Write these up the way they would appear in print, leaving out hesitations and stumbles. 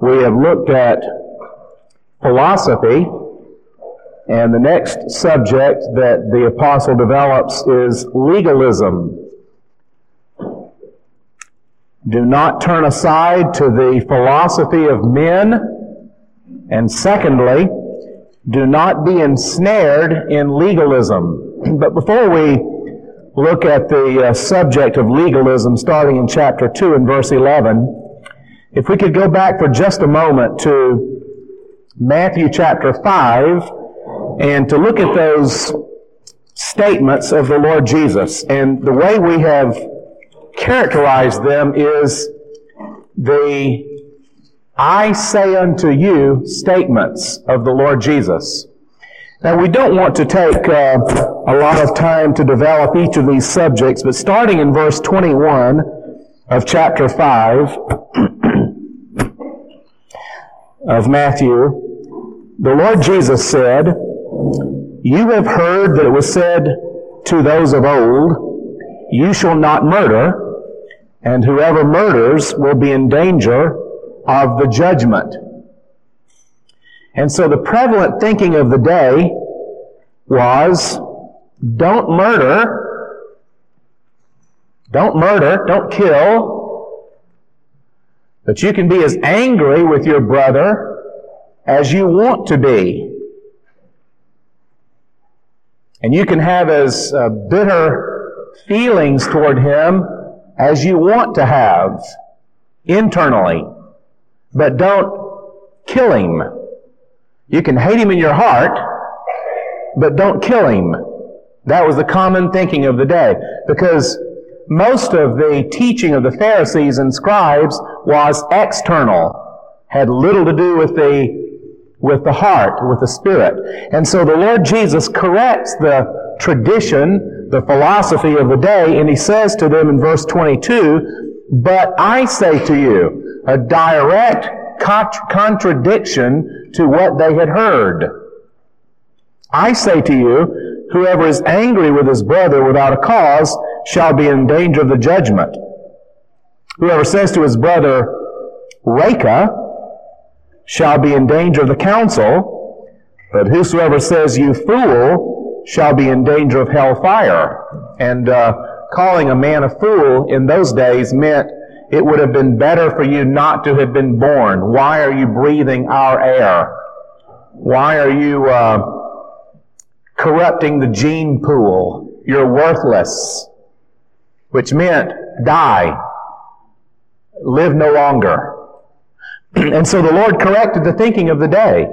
We have looked at philosophy, and the next subject that the apostle develops is legalism. Do not turn aside to the philosophy of men, and secondly, do not be ensnared in legalism. But before we look at the subject of legalism, starting in chapter 2 and verse 11, if we could go back for just a moment to Matthew chapter 5 and to look at those statements of the Lord Jesus. And the way we have characterized them is the I say unto you statements of the Lord Jesus. Now, we don't want to take a lot of time to develop each of these subjects, but starting in verse 21 of chapter 5 of Matthew, the Lord Jesus said, "You have heard that it was said to those of old, you shall not murder, and whoever murders will be in danger of the judgment." And so the prevalent thinking of the day was, don't murder, don't kill, but you can be as angry with your brother as you want to be. And you can have as bitter feelings toward him as you want to have internally. But don't kill him. You can hate him in your heart, but don't kill him. That was the common thinking of the day, because most of the teaching of the Pharisees and scribes was external, had little to do with the heart, with the spirit. And so the Lord Jesus corrects the tradition, the philosophy of the day, and He says to them in verse 22, "But I say to you," a direct contradiction to what they had heard. "I say to you, whoever is angry with his brother without a cause shall be in danger of the judgment. Whoever says to his brother, Reka, shall be in danger of the council, but whosoever says, you fool, shall be in danger of hellfire." And calling a man a fool in those days meant it would have been better for you not to have been born. Why are you breathing our air? Why are you corrupting the gene pool? You're worthless. Which meant die. Live no longer. And so the Lord corrected the thinking of the day.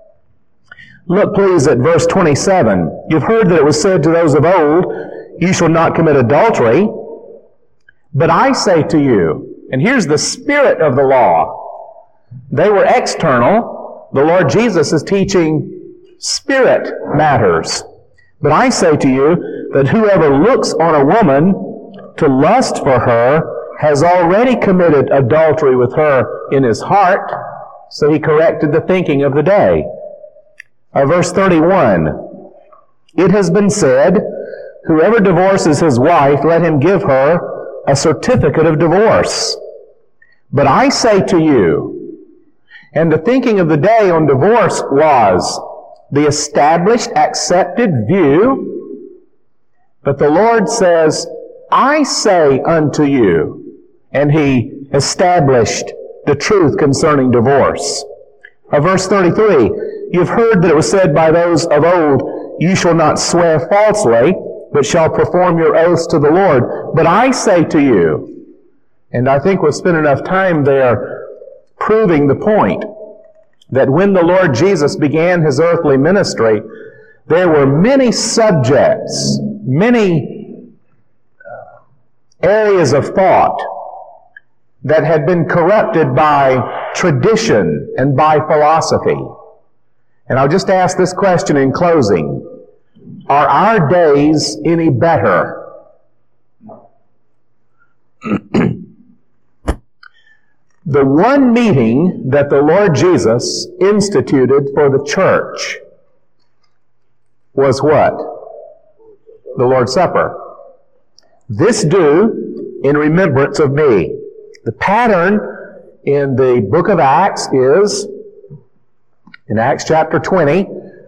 Look please at verse 27. "You've heard that it was said to those of old, you shall not commit adultery. But I say to you," and here's the spirit of the law. They were external. The Lord Jesus is teaching spirit matters. "But I say to you that whoever looks on a woman to lust for her has already committed adultery with her in his heart." So He corrected the thinking of the day. Verse 31, "It has been said, whoever divorces his wife, let him give her a certificate of divorce. But I say to you," and the thinking of the day on divorce was the established, accepted view, but the Lord says, "I say unto you," and He established the truth concerning divorce. Verse 33, "You've heard that it was said by those of old, you shall not swear falsely, but shall perform your oaths to the Lord. But I say to you," and I think we'll spend enough time there proving the point, that when the Lord Jesus began His earthly ministry, there were many subjects, many areas of thought that had been corrupted by tradition and by philosophy. And I'll just ask this question in closing. Are our days any better? The one meeting that the Lord Jesus instituted for the church was what? The Lord's Supper. "This do in remembrance of me." The pattern in the book of Acts is, in Acts chapter 20,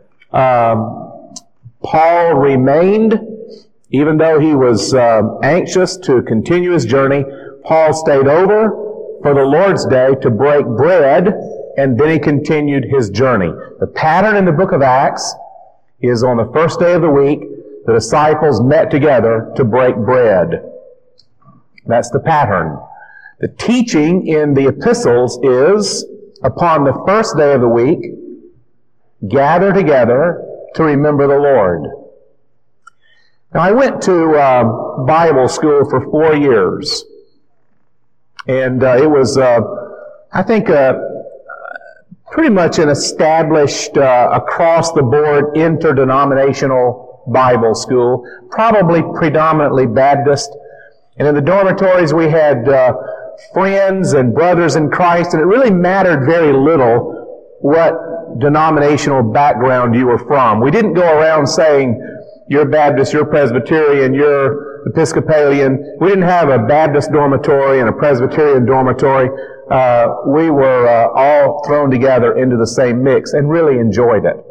Paul remained, even though he was anxious to continue his journey, Paul stayed over for the Lord's Day to break bread, and then he continued his journey. The pattern in the book of Acts is on the first day of the week, the disciples met together to break bread. That's the pattern. The teaching in the epistles is, upon the first day of the week, gather together to remember the Lord. Now, I went to Bible school for 4 years. And it was, I think, pretty much an established, across-the-board, interdenominational Bible school, probably predominantly Baptist. And in the dormitories we had friends and brothers in Christ, and it really mattered very little what denominational background you were from. We didn't go around saying, you're Baptist, you're Presbyterian, you're Episcopalian. We didn't have a Baptist dormitory and a Presbyterian dormitory. We were all thrown together into the same mix and really enjoyed it.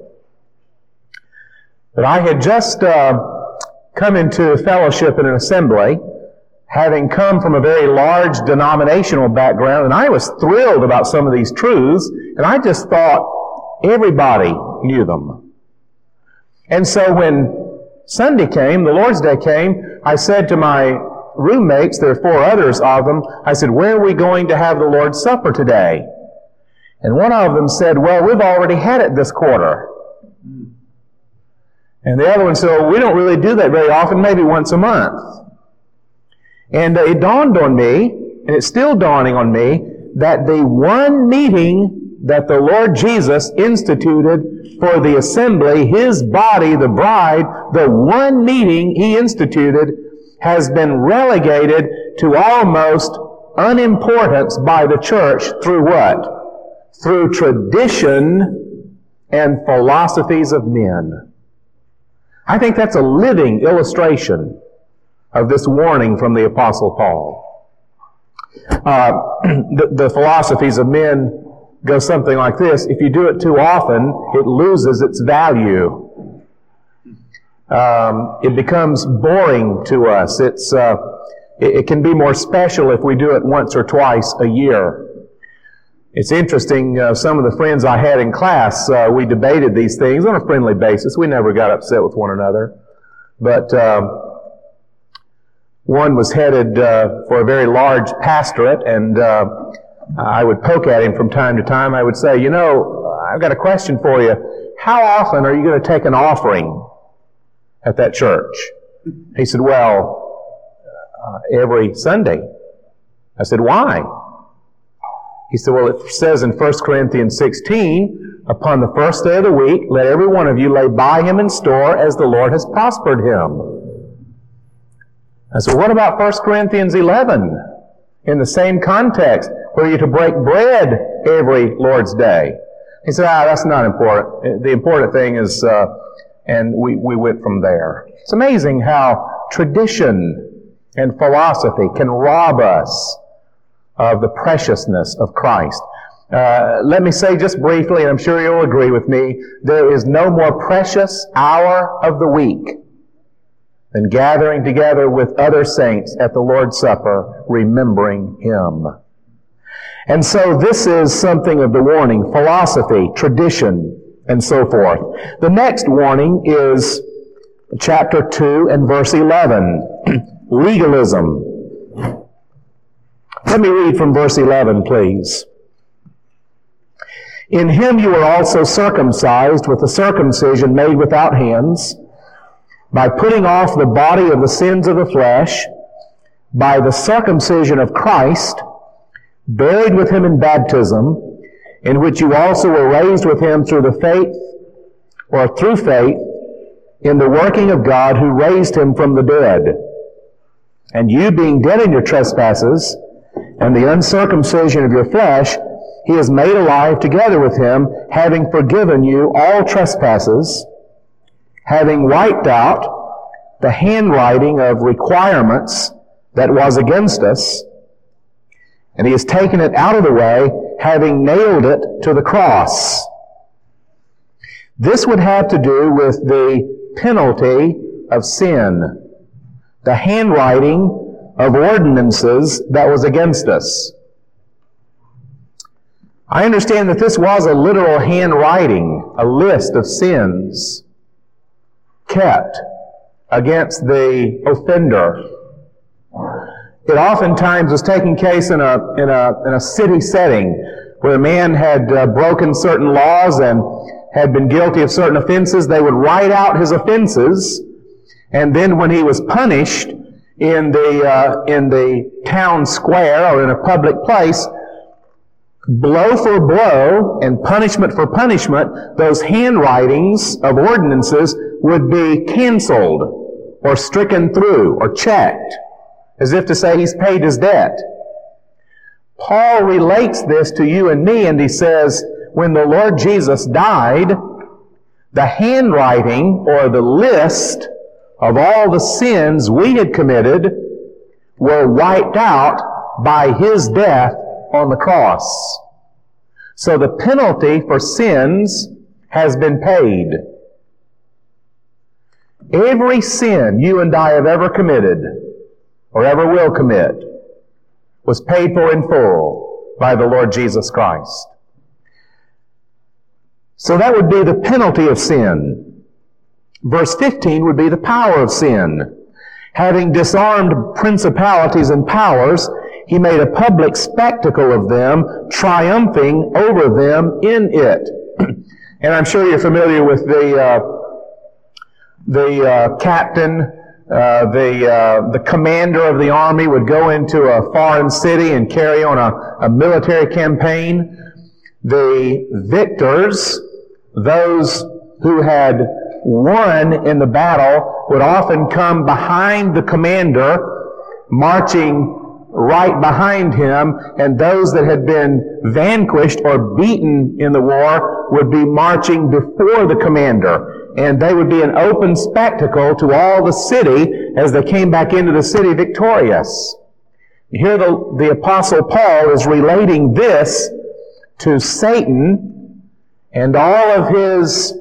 But I had just come into fellowship in an assembly, having come from a very large denominational background, and I was thrilled about some of these truths, and I just thought everybody knew them. And so when Sunday came, the Lord's Day came, I said to my roommates, there are 4 others of them, I said, where are we going to have the Lord's Supper today? And one of them said, well, we've already had it this quarter. And the other one said, well, we don't really do that very often, maybe once a month. And it dawned on me, and it's still dawning on me, that the one meeting that the Lord Jesus instituted for the assembly, His body, the bride, the one meeting He instituted has been relegated to almost unimportance by the church through what? Through tradition and philosophies of men. I think that's a living illustration of this warning from the Apostle Paul. The philosophies of men go something like this. If you do it too often, it loses its value. It becomes boring to us. It can be more special if we do it once or twice a year. It's interesting, some of the friends I had in class, we debated these things on a friendly basis. We never got upset with one another. But one was headed for a very large pastorate, and I would poke at him from time to time. I would say, you know, I've got a question for you. How often are you going to take an offering at that church? He said, well, every Sunday. I said, why? He said, well, it says in 1 Corinthians 16, upon the first day of the week, let every one of you lay by him in store as the Lord has prospered him. I said, what about 1 Corinthians 11? In the same context, where you're to break bread every Lord's Day. He said, that's not important. The important thing is, and we went from there. It's amazing how tradition and philosophy can rob us of the preciousness of Christ. Let me say just briefly, and I'm sure you'll agree with me, there is no more precious hour of the week than gathering together with other saints at the Lord's Supper, remembering Him. And so this is something of the warning, philosophy, tradition, and so forth. The next warning is chapter 2 and verse 11, legalism. Let me read from verse 11, please. In Him you were also circumcised with a circumcision made without hands, by putting off the body of the sins of the flesh, by the circumcision of Christ, buried with Him in baptism, in which you also were raised with Him through faith in the working of God who raised Him from the dead. And you being dead in your trespasses, and the uncircumcision of your flesh, He has made alive together with Him, having forgiven you all trespasses, having wiped out the handwriting of requirements that was against us, And He has taken it out of the way, having nailed it to the cross. This would have to do with the penalty of sin, the handwriting of ordinances that was against us. I understand that this was a literal handwriting, a list of sins kept against the offender. It oftentimes was taking place in a city setting where a man had broken certain laws and had been guilty of certain offenses. They would write out his offenses, and then when he was punished in the town square or in a public place, blow for blow and punishment for punishment, those handwritings of ordinances would be canceled or stricken through or checked, as if to say he's paid his debt. Paul relates this to you and me, and he says, when the Lord Jesus died, the handwriting or the list of all the sins we had committed were wiped out by His death on the cross. So the penalty for sins has been paid. Every sin you and I have ever committed or ever will commit was paid for in full by the Lord Jesus Christ. So that would be the penalty of sin. Verse 15 would be the power of sin. Having disarmed principalities and powers, He made a public spectacle of them, triumphing over them in it. And I'm sure you're familiar with the captain, the commander of the army would go into a foreign city and carry on a military campaign. The victors, those who had won in the battle, would often come behind the commander, marching right behind him, and those that had been vanquished or beaten in the war would be marching before the commander. And they would be an open spectacle to all the city as they came back into the city victorious. Here the Apostle Paul is relating this to Satan and all of his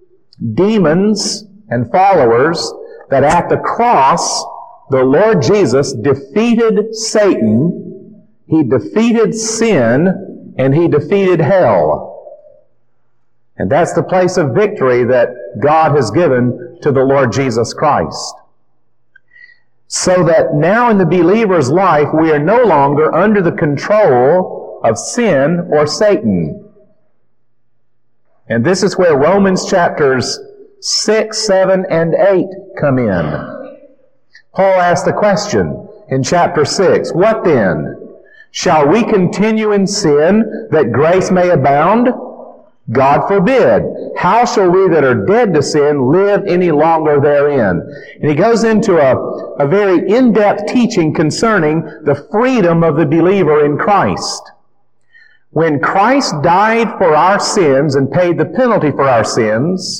demons and followers, that at the cross the Lord Jesus defeated Satan, He defeated sin, and He defeated hell. And that's the place of victory that God has given to the Lord Jesus Christ. So that now in the believer's life, we are no longer under the control of sin or Satan. And this is where Romans chapters 6, 7, and 8 come in. Paul asked the question in chapter 6, "What then? Shall we continue in sin that grace may abound? God forbid. How shall we that are dead to sin live any longer therein?" And he goes into a very in-depth teaching concerning the freedom of the believer in Christ. When Christ died for our sins and paid the penalty for our sins,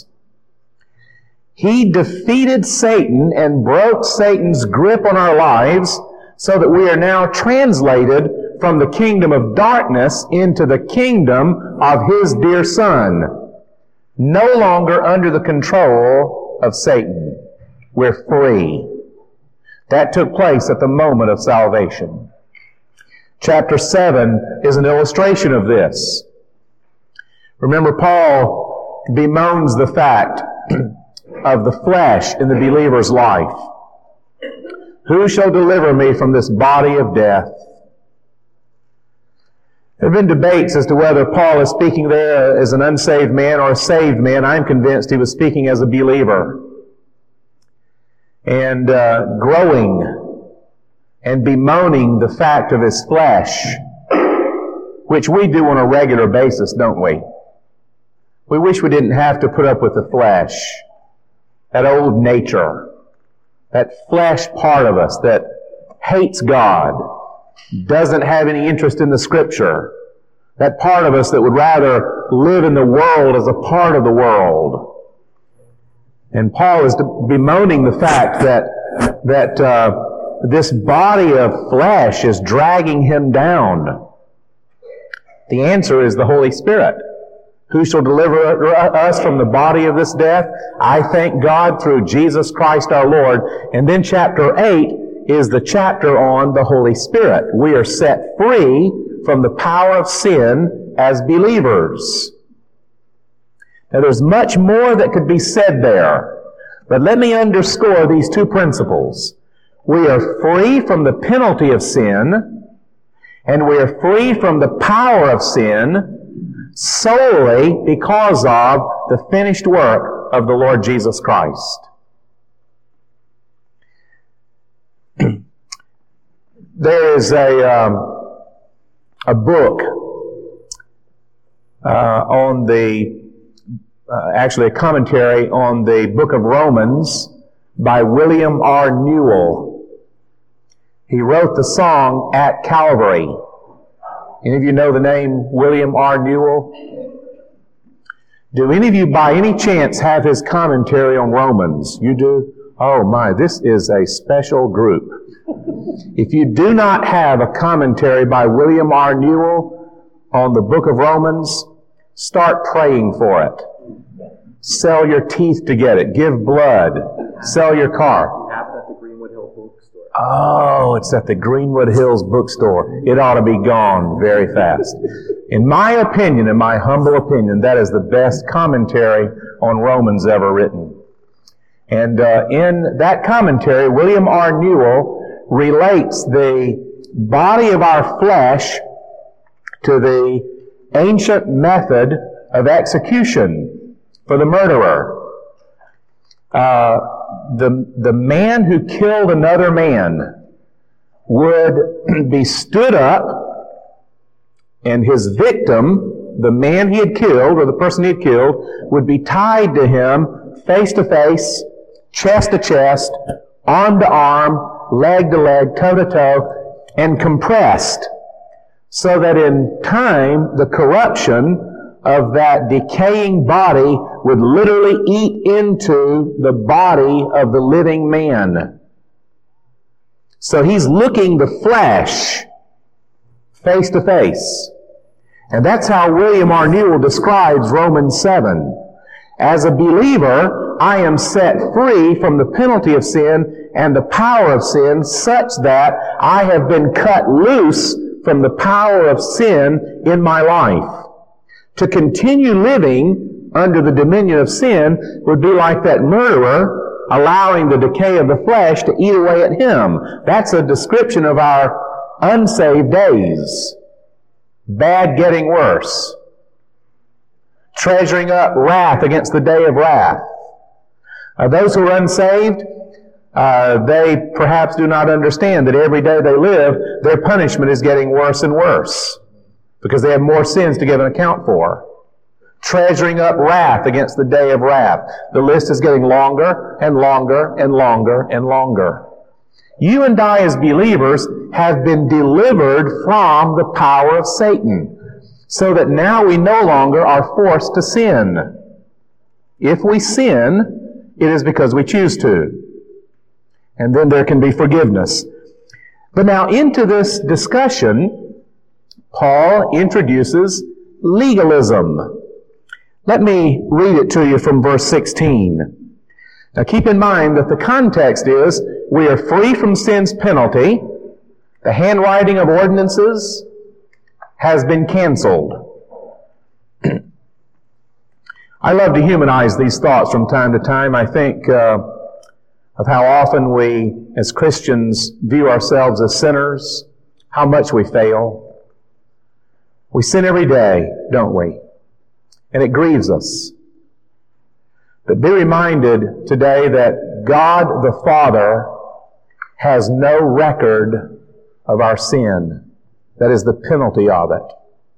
He defeated Satan and broke Satan's grip on our lives, so that we are now translated from the kingdom of darkness into the kingdom of His dear Son. No longer under the control of Satan. We're free. That took place at the moment of salvation. Chapter 7 is an illustration of this. Remember, Paul bemoans the fact of the flesh in the believer's life. Who shall deliver me from this body of death? There have been debates as to whether Paul is speaking there as an unsaved man or a saved man. I'm convinced he was speaking as a believer. And growing and bemoaning the fact of his flesh, which we do on a regular basis, don't we? We wish we didn't have to put up with the flesh. That old nature, that flesh part of us that hates God, doesn't have any interest in the Scripture, that part of us that would rather live in the world as a part of the world. And Paul is bemoaning the fact that this body of flesh is dragging him down? The answer is the Holy Spirit. Who shall deliver us from the body of this death? I thank God through Jesus Christ our Lord. And then chapter 8 is the chapter on the Holy Spirit. We are set free from the power of sin as believers. Now there's much more that could be said there, but let me underscore these two principles. We are free from the penalty of sin, and we are free from the power of sin solely because of the finished work of the Lord Jesus Christ. There is a book on the actually a commentary on the book of Romans by William R. Newell. He wrote the song At Calvary. Any of you know the name William R. Newell? Do any of you by any chance have his commentary on Romans? You do? Oh my, this is a special group. If you do not have a commentary by William R. Newell on the book of Romans, start praying for it. Sell your teeth to get it. Give blood. Sell your car. Oh, it's at the Greenwood Hills bookstore. It ought to be gone very fast. In my opinion, in my humble opinion, that is the best commentary on Romans ever written. And in that commentary, William R. Newell relates the body of our flesh to the ancient method of execution for the murderer. The man who killed another man would be stood up, and his victim, the man he had killed, or the person he had killed, would be tied to him face to face, chest to chest, arm to arm, leg to leg, toe to toe, and compressed, so that in time the corruption of that decaying body would literally eat into the body of the living man. So he's looking the flesh face to face. And that's how William R. Newell describes Romans 7. As a believer, I am set free from the penalty of sin and the power of sin, such that I have been cut loose from the power of sin in my life. To continue living under the dominion of sin would be like that murderer allowing the decay of the flesh to eat away at him. That's a description of our unsaved days. Bad getting worse. Treasuring up wrath against the day of wrath. Those who are unsaved, they perhaps do not understand that every day they live, their punishment is getting worse and worse, because they have more sins to give an account for. Treasuring up wrath against the day of wrath. The list is getting longer and longer and longer and longer. You and I as believers have been delivered from the power of Satan, so that now we no longer are forced to sin. If we sin, it is because we choose to. And then there can be forgiveness. But now into this discussion, Paul introduces legalism. Let me read it to you from verse 16. Now keep in mind that the context is, we are free from sin's penalty. The handwriting of ordinances has been canceled. I love to humanize these thoughts from time to time. I think of how often we, as Christians, view ourselves as sinners, how much we fail. We sin every day, don't we? And it grieves us. But be reminded today that God the Father has no record of our sin. That is the penalty of it.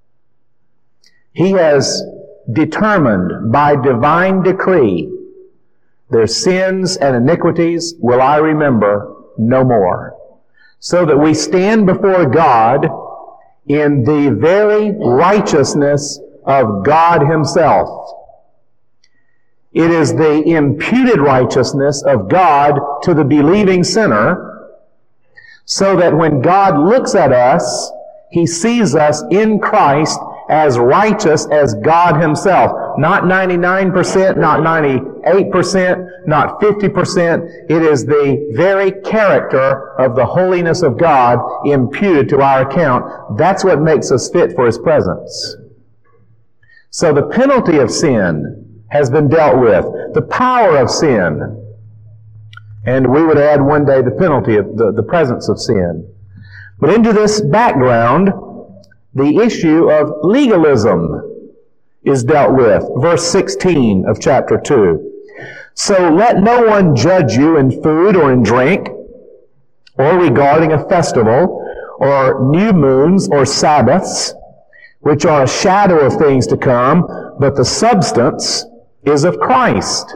He has determined by divine decree, their sins and iniquities will I remember no more. So that we stand before God in the very righteousness of God Himself. It is the imputed righteousness of God to the believing sinner, so that when God looks at us, He sees us in Christ as righteous as God Himself. Not 99%, not 98%, not 50%. It is the very character of the holiness of God imputed to our account. That's what makes us fit for His presence. So the penalty of sin has been dealt with. The power of sin. And we would add one day the penalty of the presence of sin. But into this background, the issue of legalism is dealt with. Verse 16 of chapter 2. So let no one judge you in food or in drink, or regarding a festival, or new moons or Sabbaths, which are a shadow of things to come, but the substance is of Christ.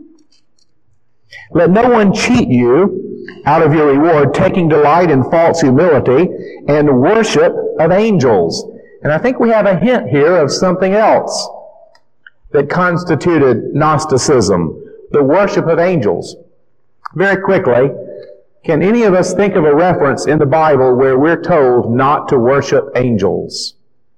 Let no one cheat you out of your reward, taking delight in false humility and worship of angels. And I think we have a hint here of something else that constituted Gnosticism, the worship of angels. Very quickly, can any of us think of a reference in the Bible where we're told not to worship angels?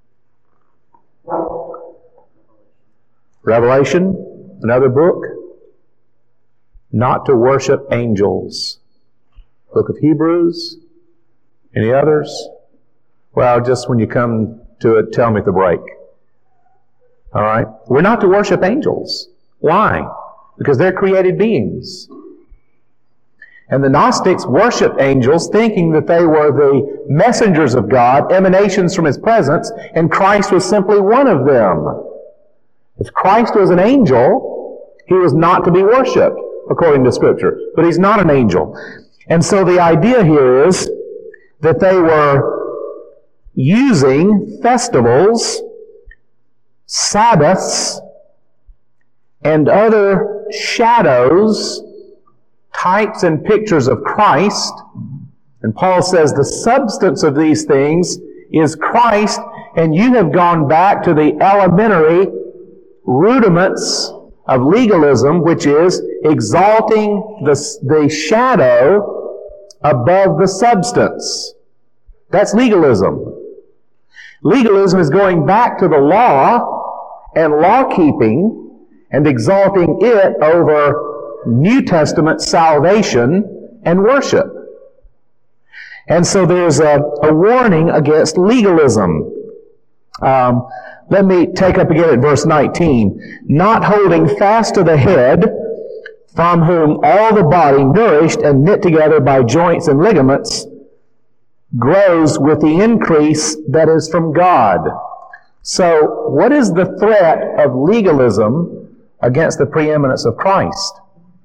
Revelation, another book. Not to worship angels. Book of Hebrews. Any others? Well, just when you come to it, tell me at the break. All right? We're not to worship angels. Why? Because they're created beings. And the Gnostics worshiped angels thinking that they were the messengers of God, emanations from His presence, and Christ was simply one of them. If Christ was an angel, He was not to be worshipped, according to Scripture. But He's not an angel. And so the idea here is that they were using festivals, Sabbaths, and other shadows, types and pictures of Christ. And Paul says the substance of these things is Christ, and you have gone back to the elementary rudiments of legalism, which is exalting the shadow above the substance. That's legalism. Legalism is going back to the law and law-keeping and exalting it over New Testament salvation and worship. And so there's a warning against legalism. Let me take up again at verse 19. Not holding fast to the head, from whom all the body, nourished and knit together by joints and ligaments, grows with the increase that is from God. So, what is the threat of legalism against the preeminence of Christ?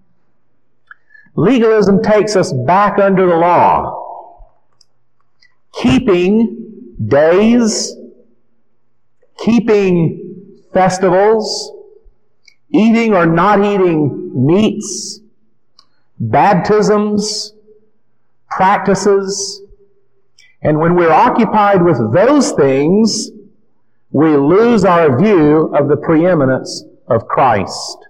Legalism takes us back under the law, keeping days, keeping festivals, eating or not eating meats, baptisms, practices. And when we're occupied with those things, we lose our view of the preeminence of Christ.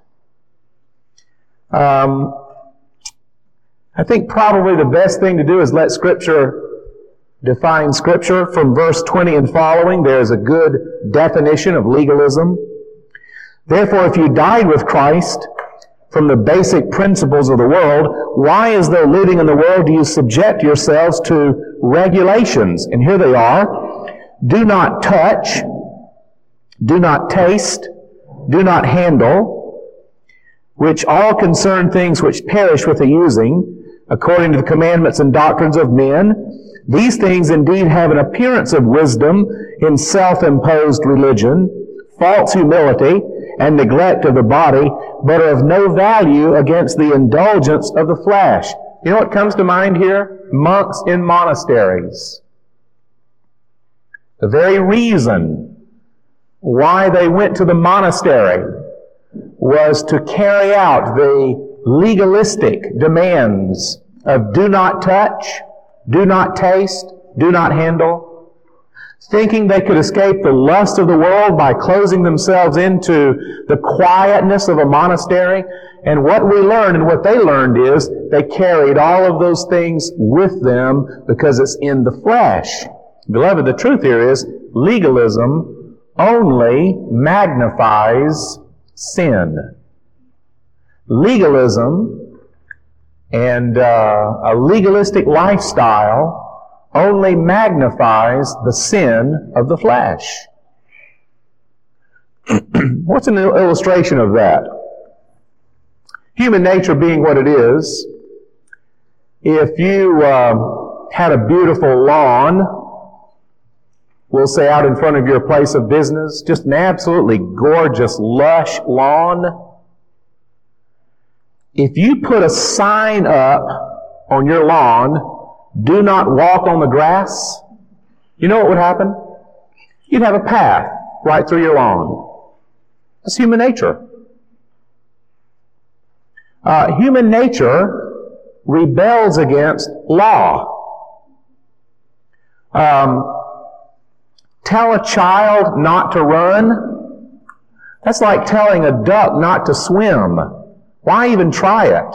I think probably the best thing to do is let Scripture define Scripture. From verse 20 and following, there's a good definition of legalism. Therefore, if you died with Christ from the basic principles of the world, why, as though living in the world, do you subject yourselves to regulations? And here they are. Do not touch, do not taste, do not handle, which all concern things which perish with the using, according to the commandments and doctrines of men. These things indeed have an appearance of wisdom in self-imposed religion, false humility, and neglect of the body, but are of no value against the indulgence of the flesh. You know what comes to mind here? Monks in monasteries. The very reason why they went to the monastery was to carry out the legalistic demands of do not touch, do not taste, do not handle. thinking they could escape the lust of the world by closing themselves into the quietness of a monastery. And what we learned and what they learned is they carried all of those things with them because it's in the flesh. Beloved, the truth here is legalism only magnifies sin. Legalism and a legalistic lifestyle only magnifies the sin of the flesh. What's an illustration of that? Human nature being what it is, if you had a beautiful lawn, we'll say out in front of your place of business, just an absolutely gorgeous, lush lawn, if you put a sign up on your lawn, "Do not walk on the grass," you know what would happen? You'd have a path right through your lawn. That's human nature. Human nature rebels against law. Tell a child not to run, that's like telling a duck not to swim. Why even try it?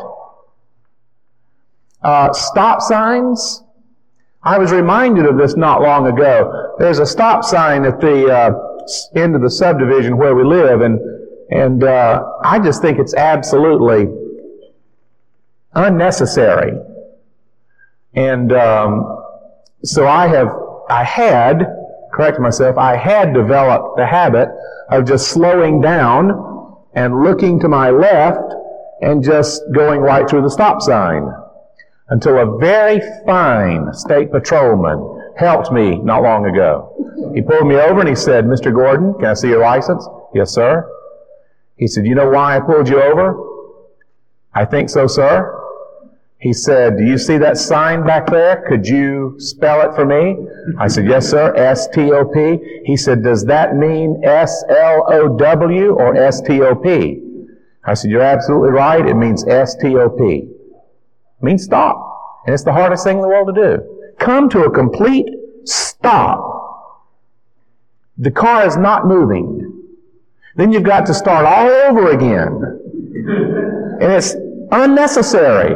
Stop signs. I was reminded of this not long ago. There's a stop sign at the end of the subdivision where we live, and I just think it's absolutely unnecessary. And so I had developed the habit of just slowing down and looking to my left and just going right through the stop sign. Until a very fine state patrolman helped me not long ago. He pulled me over and he said, "Mr. Gordon, can I see your license?" "Yes, sir." He said, "You know why I pulled you over?" "I think so, sir." He said, "Do you see that sign back there? Could you spell it for me?" I said, "Yes, sir, S-T-O-P. He said, "Does that mean S-L-O-W or S-T-O-P? I said, "You're absolutely right. It means S-T-O-P. It means stop. And it's the hardest thing in the world to do. Come to a complete stop. The car is not moving. Then you've got to start all over again. And it's unnecessary.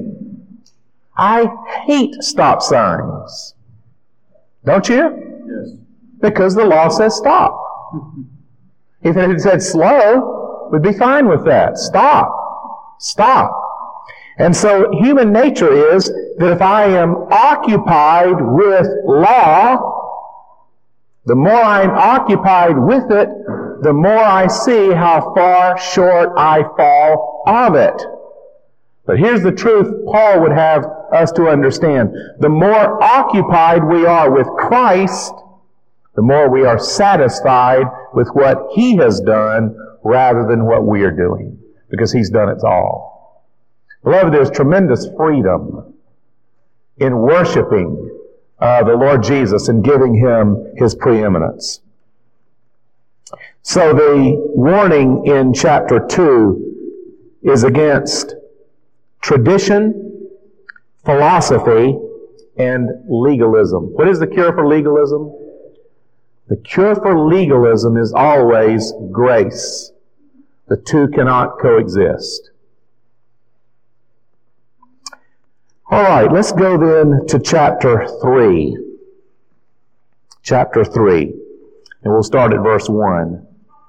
I hate stop signs. Don't you? Yes. Because the law says stop. If it had said slow, we'd be fine with that. Stop. Stop. And so human nature is that if I am occupied with law, the more I'm occupied with it, the more I see how far short I fall of it. But here's the truth Paul would have us to understand. The more occupied we are with Christ, the more we are satisfied with what He has done rather than what we are doing, because He's done it all. Beloved, there's tremendous freedom in worshiping the Lord Jesus and giving Him His preeminence. So the warning in chapter 2 is against tradition, philosophy, and legalism. What is the cure for legalism? The cure for legalism is always grace. The two cannot coexist. All right, let's go then to chapter 3. Chapter 3. And we'll start at verse 1.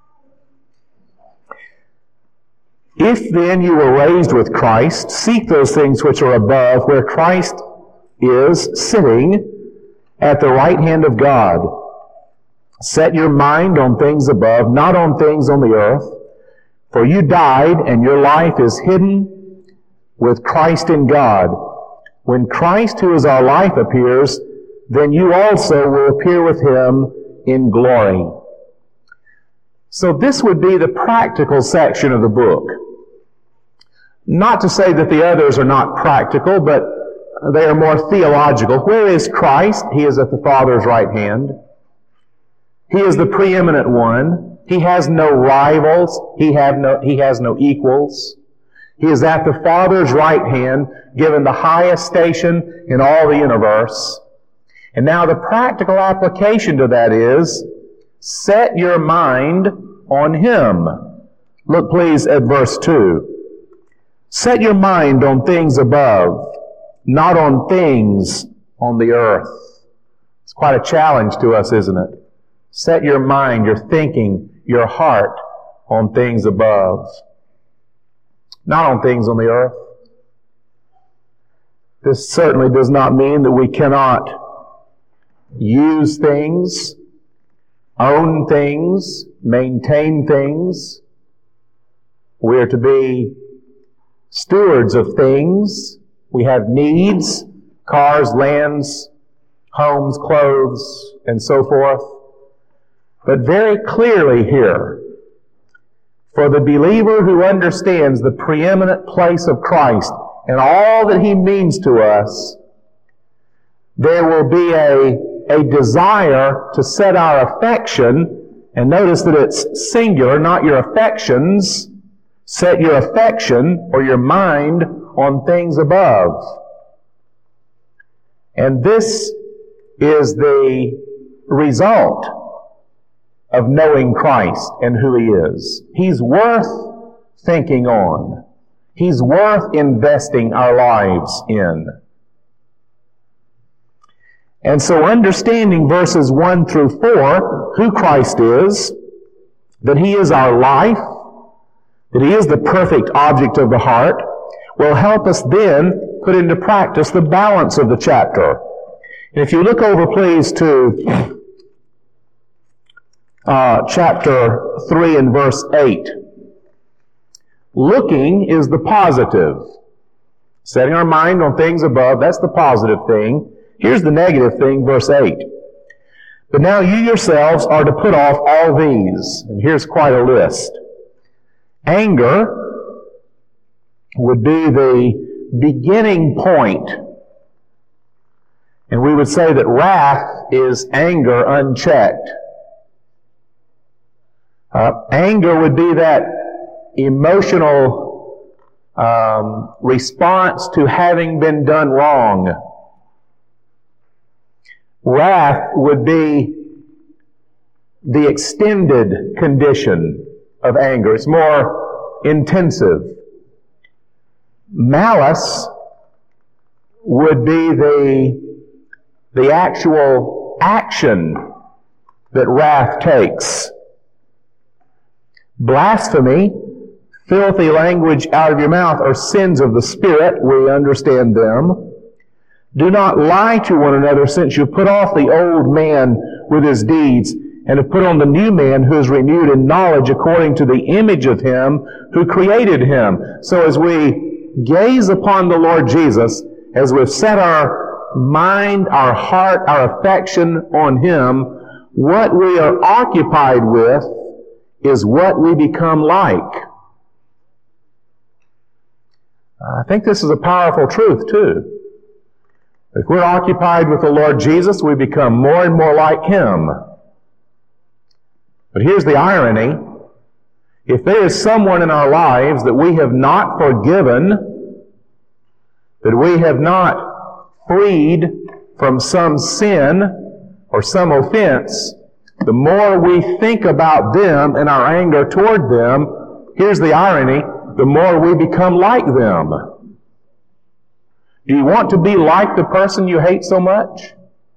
If then you were raised with Christ, seek those things which are above, where Christ is sitting at the right hand of God. Set your mind on things above, not on things on the earth. For you died, and your life is hidden with Christ in God. When Christ, who is our life, appears, then you also will appear with Him in glory. So this would be the practical section of the book. Not to say that the others are not practical, but they are more theological. Where is Christ? He is at the Father's right hand. He is the preeminent one. He has no rivals. He has no equals. He is at the Father's right hand, given the highest station in all the universe. And now the practical application to that is, set your mind on Him. Look please at verse 2. Set your mind on things above, not on things on the earth. It's quite a challenge to us, isn't it? Set your mind, your thinking, your heart on things above, not on things on the earth. This certainly does not mean that we cannot use things, own things, maintain things. We are to be stewards of things. We have needs, cars, lands, homes, clothes, and so forth. But very clearly here, for the believer who understands the preeminent place of Christ and all that He means to us, there will be a desire to set our affection, and notice that it's singular, not your affections. Set your affection or your mind on things above. And this is the result of knowing Christ and who He is. He's worth thinking on. He's worth investing our lives in. And so understanding verses 1 through 4, who Christ is, that He is our life, that He is the perfect object of the heart, will help us then put into practice the balance of the chapter. And if you look over, please, to chapter 3 and verse 8. Looking is the positive. Setting our mind on things above, that's the positive thing. Here's the negative thing, verse 8. But now you yourselves are to put off all these. And here's quite a list. Anger would be the beginning point. And we would say that wrath is anger unchecked. Anger would be that emotional response to having been done wrong. Wrath would be the extended condition of anger. It's more intensive. Malice would be the actual action that wrath takes. Blasphemy, filthy language out of your mouth, are sins of the Spirit. We understand them. Do not lie to one another, since you put off the old man with his deeds, and have put on the new man, who is renewed in knowledge according to the image of Him who created him. So as we gaze upon the Lord Jesus, as we've set our mind, our heart, our affection on Him, what we are occupied with is what we become like. I think this is a powerful truth too. If we're occupied with the Lord Jesus, we become more and more like Him. But here's the irony. If there is someone in our lives that we have not forgiven, that we have not freed from some sin or some offense, the more we think about them and our anger toward them, here's the irony, the more we become like them. Do you want to be like the person you hate so much?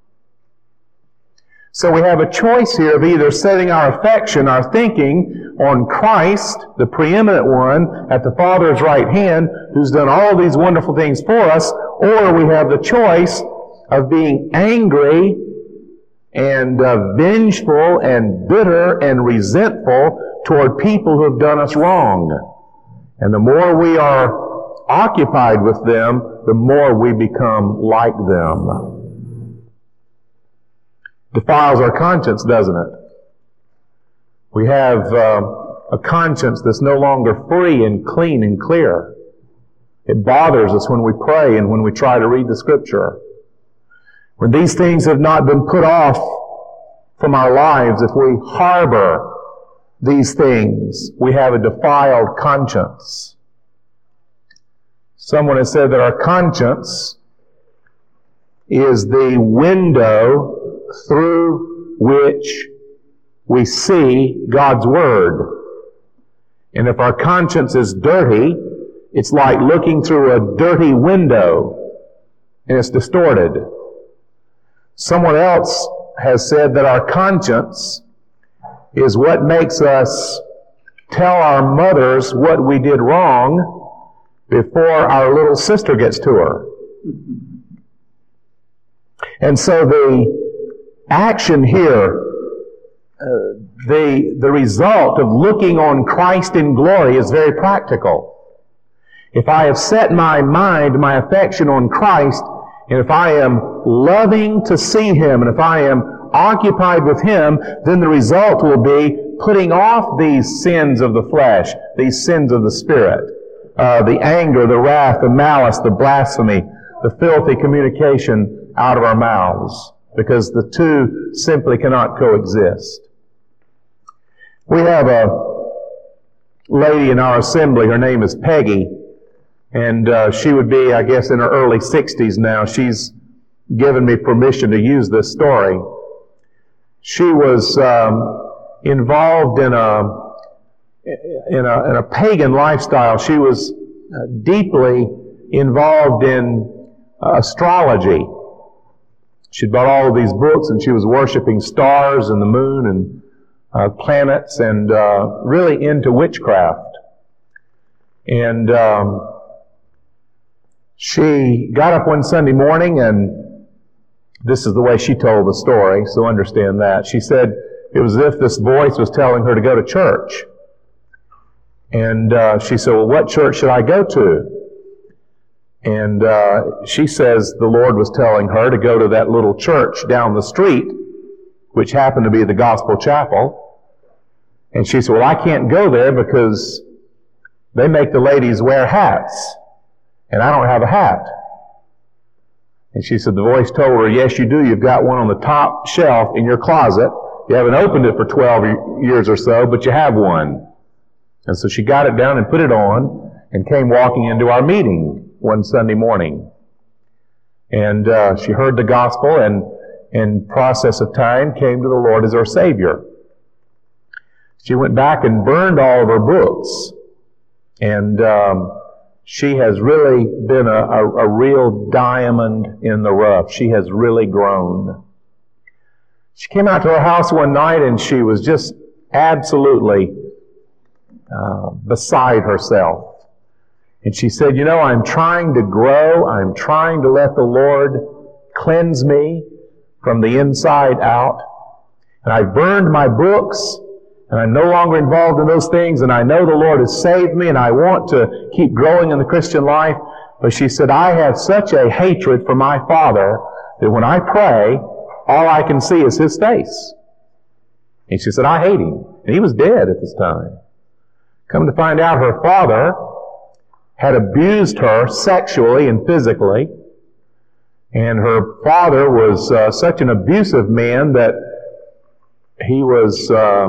So we have a choice here of either setting our affection, our thinking on Christ, the preeminent one at the Father's right hand, who's done all these wonderful things for us, or we have the choice of being angry and vengeful and bitter and resentful toward people who have done us wrong. And the more we are occupied with them, the more we become like them. Defiles our conscience, doesn't it? We have a conscience that's no longer free and clean and clear. It bothers us when we pray and when we try to read the Scripture. When these things have not been put off from our lives, if we harbor these things, we have a defiled conscience. Someone has said that our conscience is the window through which we see God's Word. And if our conscience is dirty, it's like looking through a dirty window, and it's distorted. Someone else has said that our conscience is what makes us tell our mothers what we did wrong before our little sister gets to her. And so the action here, the result of looking on Christ in glory is very practical. If I have set my mind, my affection on Christ, and if I am loving to see Him, and if I am occupied with Him, then the result will be putting off these sins of the flesh, these sins of the Spirit, the anger, the wrath, the malice, the blasphemy, the filthy communication out of our mouths, because the two simply cannot coexist. We have a lady in our assembly, her name is Peggy, and she would be, I guess, in her early 60s now. She's given me permission to use this story. She was involved in a pagan lifestyle. She was deeply involved in astrology. She'd bought all of these books, and she was worshiping stars and the moon and planets, and really into witchcraft. And she got up one Sunday morning, and this is the way she told the story, so understand that. She said it was as if this voice was telling her to go to church. And she said, well, what church should I go to? And she says the Lord was telling her to go to that little church down the street, which happened to be the Gospel Chapel. And she said, well, I can't go there because they make the ladies wear hats, and I don't have a hat. And she said the voice told her, yes, you do. You've got one on the top shelf in your closet. You haven't opened it for 12 years or so, but you have one. And so she got it down and put it on and came walking into our meeting one Sunday morning. And she heard the gospel, and in process of time came to the Lord as her Savior. She went back and burned all of her books. And she has really been a real diamond in the rough. She has really grown. She came out to our house one night, and she was just absolutely beside herself. And she said, you know, I'm trying to grow. I'm trying to let the Lord cleanse me from the inside out. And I've burned my books, and I'm no longer involved in those things, and I know the Lord has saved me, and I want to keep growing in the Christian life. But she said, I have such a hatred for my father that when I pray, all I can see is his face. And she said, I hate him. And he was dead at this time. Come to find out, her father had abused her sexually and physically. And her father was such an abusive man that he was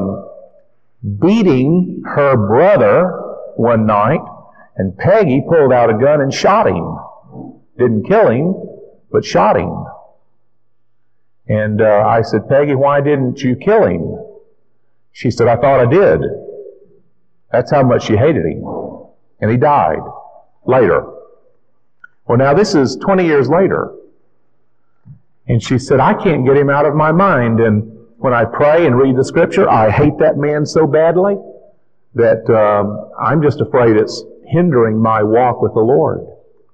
beating her brother one night, and Peggy pulled out a gun and shot him. Didn't kill him, but shot him. And I said, Peggy, why didn't you kill him? She said, I thought I did. That's how much she hated him. And he died later. Well, now this is 20 years later. And she said, I can't get him out of my mind. And when I pray and read the Scripture, I hate that man so badly that I'm just afraid it's hindering my walk with the Lord.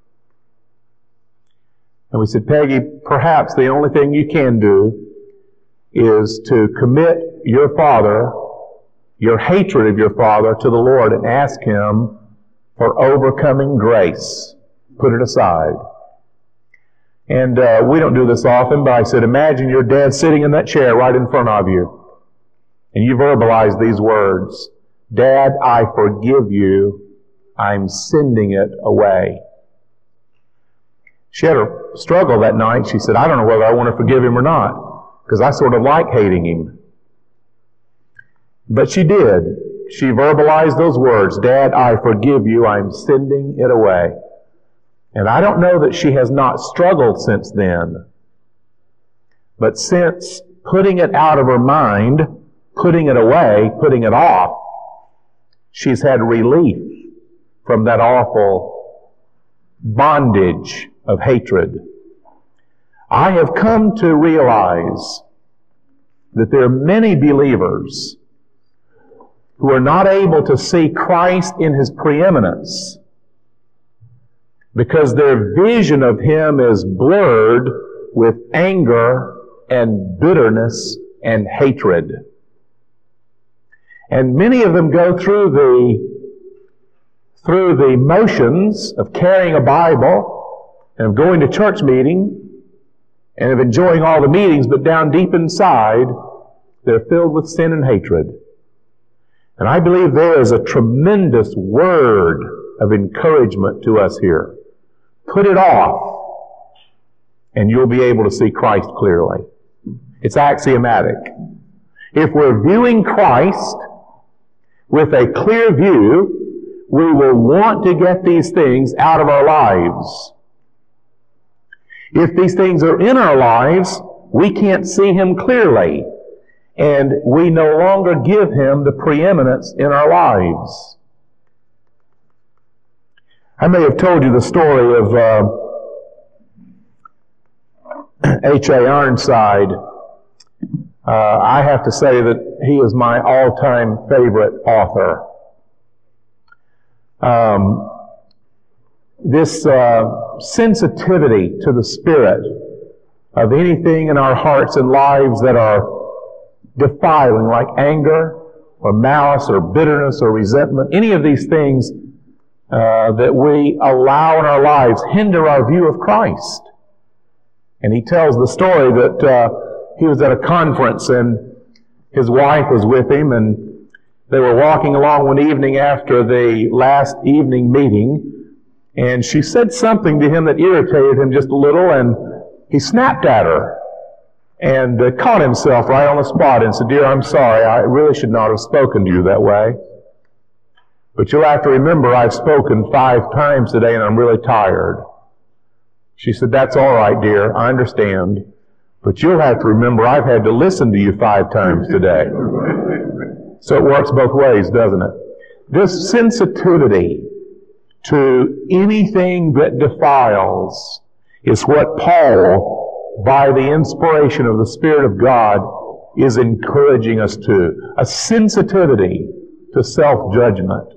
And we said, Peggy, perhaps the only thing you can do is to commit your father, your hatred of your father, to the Lord and ask Him for overcoming grace. Put it aside. And we don't do this often, but I said, imagine your dad sitting in that chair right in front of you. And you verbalize these words. Dad, I forgive you. I'm sending it away. She had a struggle that night. She said, I don't know whether I want to forgive him or not, because I sort of like hating him. But she did. She verbalized those words, Dad, I forgive you. I'm sending it away. And I don't know that she has not struggled since then. But since putting it out of her mind, putting it away, putting it off, she's had relief from that awful bondage of hatred. I have come to realize that there are many believers who are not able to see Christ in His preeminence because their vision of Him is blurred with anger and bitterness and hatred. And many of them go through the motions of carrying a Bible and of going to church meeting and of enjoying all the meetings, but down deep inside, they're filled with sin and hatred. And I believe there is a tremendous word of encouragement to us here. Put it off, and you'll be able to see Christ clearly. It's axiomatic. If we're viewing Christ with a clear view, we will want to get these things out of our lives. If these things are in our lives, we can't see Him clearly, and we no longer give Him the preeminence in our lives. I may have told you the story of H.A. Ironside. I have to say that he is my all-time favorite author. This sensitivity to the Spirit of anything in our hearts and lives that are defiling, like anger or malice or bitterness or resentment, any of these things that we allow in our lives hinder our view of Christ. And he tells the story that he was at a conference and his wife was with him, and they were walking along one evening after the last evening meeting, and she said something to him that irritated him just a little, and he snapped at her and caught himself right on the spot and said, "Dear, I'm sorry. I really should not have spoken to you that way. But you'll have to remember I've spoken 5 times today and I'm really tired." She said, "That's all right, dear. I understand. But you'll have to remember I've had to listen to you 5 times today." So it works both ways, doesn't it? This sensitivity to anything that defiles is what Paul, by the inspiration of the Spirit of God, is encouraging us to. A sensitivity to self-judgment.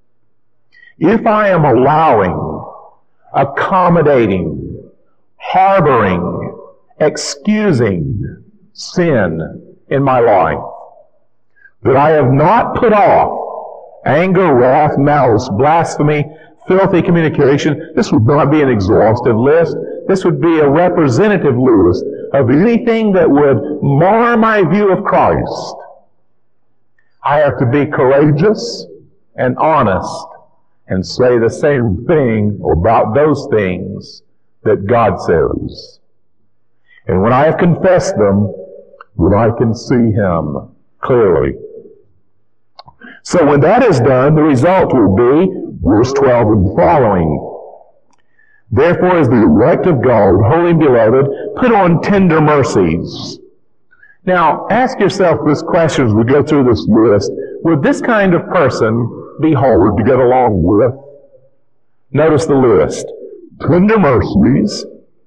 If I am allowing, accommodating, harboring, excusing sin in my life, that I have not put off anger, wrath, malice, blasphemy, filthy communication, this would not be an exhaustive list. This would be a representative list of anything that would mar my view of Christ. I have to be courageous and honest and say the same thing about those things that God says. And when I have confessed them, then I can see Him clearly. So when that is done, the result will be verse 12 and following. Therefore, as the elect of God, holy and beloved, put on tender mercies. Now, ask yourself this question as we go through this list. Would this kind of person be hard to get along with? Notice the list. Tender mercies,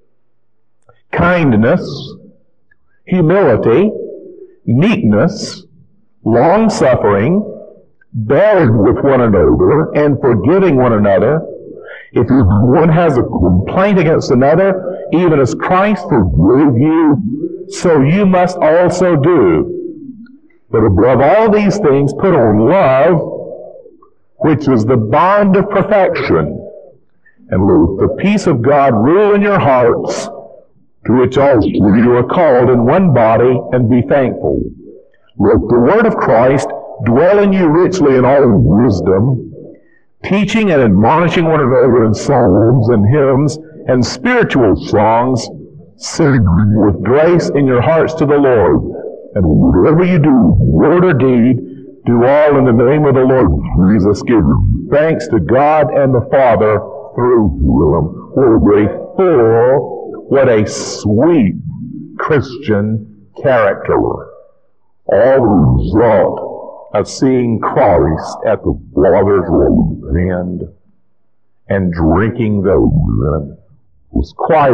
kindness, humility, meekness, long-suffering, bearing with one another, and forgiving one another. If one has a complaint against another, even as Christ forgave you, so you must also do. But above all these things, put on love, which is the bond of perfection. And let the peace of God rule in your hearts, to which also you are called in one body, and be thankful. Let the word of Christ dwell in you richly in all wisdom, teaching and admonishing one another in psalms and hymns and spiritual songs, singing with grace in your hearts to the Lord. And whatever you do, word or deed, do all in the name of the Lord Jesus, giving thanks to God and the Father through Him. What a full, what a sweet Christian character. All the result of seeing Christ at the Father's right hand and drinking the wine was quite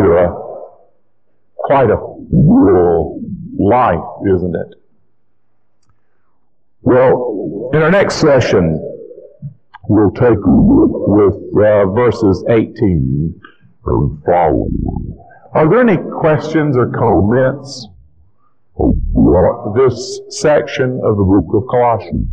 a full life, isn't it? Well, in our next session, we'll take a look with verses 18 and following. Are there any questions or comments on this section of the book of Colossians?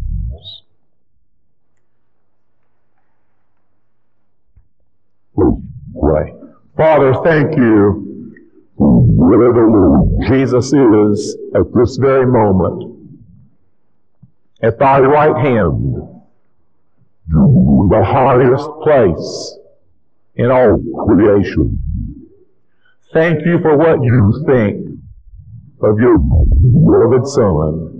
Right. Father, thank you for where the Lord Jesus is at this very moment. At thy right hand, the highest place in all creation. Thank you for what you think of your beloved Son.